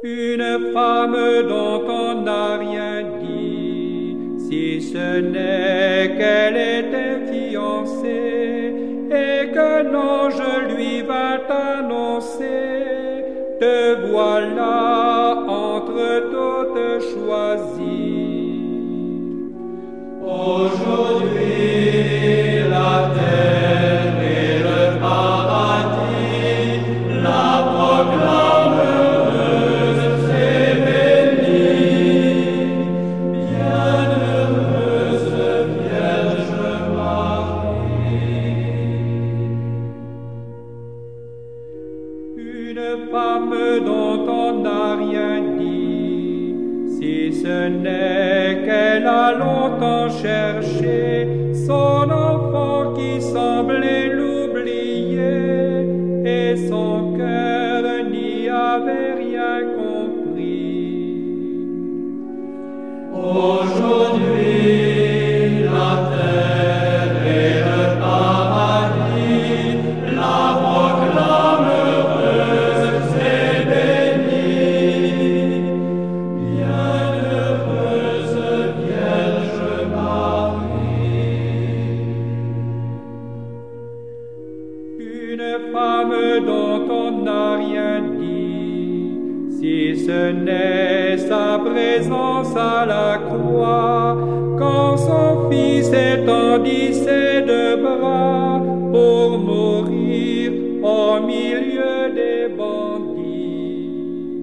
Une femme dont on n'a rien dit, si ce n'est qu'elle était fiancée, et qu'un ange lui vint annoncer, te voilà entre toutes choisies. Aujourd'hui, la terre et le paradis la proclament heureuse et bénie. Bienheureuse Vierge Marie. Une femme dont on n'a rien dit, si ce n'est qu'elle a longtemps cherché son enfant qui semblait l'oublier, et son cœur n'y avait rien compris. Aujourd'hui, la terre et le paradis la proclament heureuse et bénie. Bienheureuse Vierge Marie. Une femme dont on n'a rien dit, si ce n'est sa présence à la croix, quand son fils étendit ses deux bras pour mourir au milieu des bandits.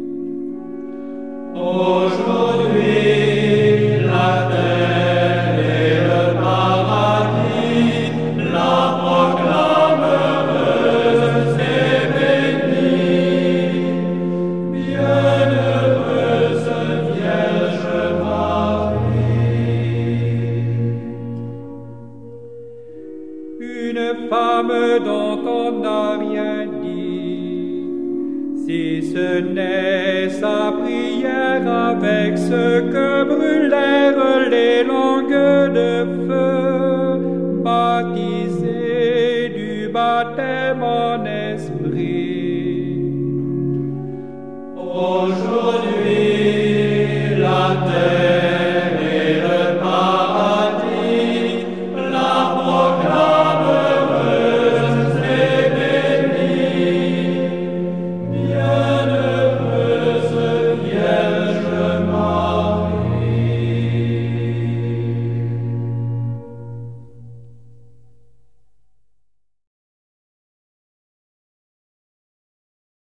Aujourd'hui, la terre et le paradis la proclament heureuse et bénie. Bienheureuse Vierge Marie. Une femme dont on n'a rien dit, si ce n'est sa prière avec ce que brûlèrent les langues de feu, baptisée du baptême en esprit. Aujourd'hui, la terre